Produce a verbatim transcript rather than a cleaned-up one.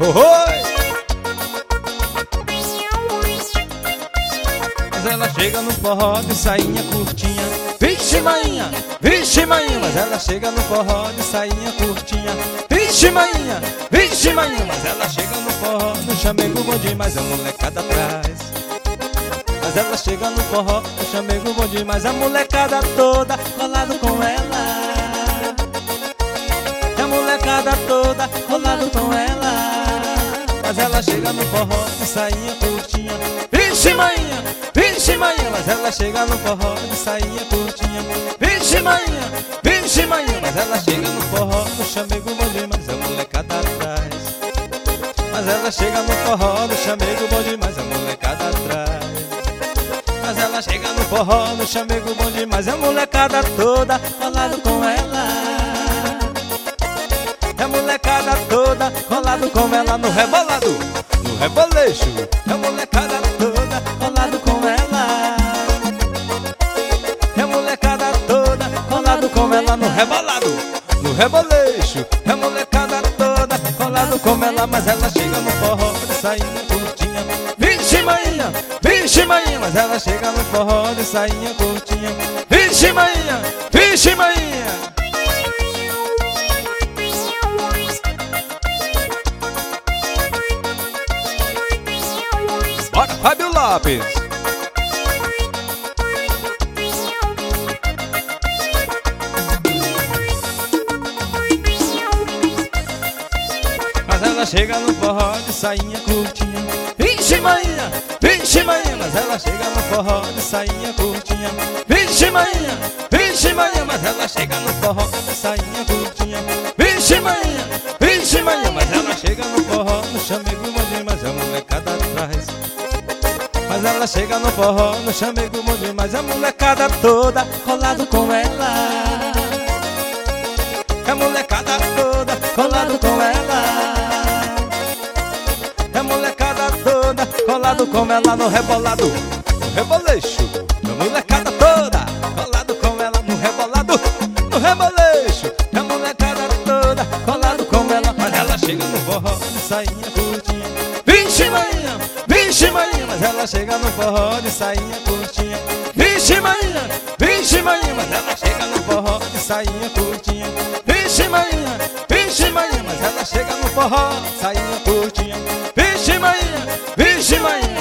Oi! Mas ela chega no forró de sainha curtinha. Vixe mainha, vixe mainha. Mas ela chega no forró de sainha curtinha. Vixe mainha, vixe mainha. Mas ela chega no forró, no chamego bom demais, a molecada atrás. Mas ela chega no forró, no chamego bom demais, a molecada toda colado com ela. E a molecada toda colado com ela. Mas ela chega no forró de sainha curtinha. Vixe mainha, vixe mainha. Mas ela chega no forró de sainha curtinha. Vixe mainha, vixe mainha. Mas ela chega no forró, no chamego bom demais, a molecada atrás. Mas ela chega no forró, no chamego bom demais, a molecada atrás. Mas ela chega no forró, no chamego bom demais, a molecada toda colado com ela. E a molecada toda colado com ela no rebolado, no reboleixo. E a molecada toda colado com ela. E a molecada toda colado com ela no rebolado, no reboleixo. E a molecada toda colado com ela. Mas ela chega no forró de sainha curtinha. Vixe mainha, vixe mainha. Mas ela chega no forró de sainha curtinha. Vixe mainha, vixe mainha. Bora, Fábio Lopes. Mas ela chega no forró de sainha curtinha. Vixe mainha, vixe mainha. Mas ela chega no forró de sainha curtinha. Vixe mainha, vixe mainha. Mas ela chega no forró de sainha curtinha. Vixe mainha, vixe mainha. Mas ela chega no forró, no chamego bom demais, a molecada atrás. Mas ela chega no forró, no chamego bom demais, a molecada toda colado com ela. A molecada toda colado com ela. A molecada toda colado com ela no rebolado, no reboleixo. A molecada toda colado com ela no rebolado, no reboleixo. A molecada toda colado com ela. Mas ela chega no forró de sainha curtinha. Vixe mainha, vixe mainha. Mas ela chega no forró de sainha curtinha. Vixe mainha, vixe mainha. Mas ela chega no forró de sainha curtinha. Vixe mainha, vixe mainha. Mas ela chega no forró de sainha curtinha. Vixe mainha, vixe mainha.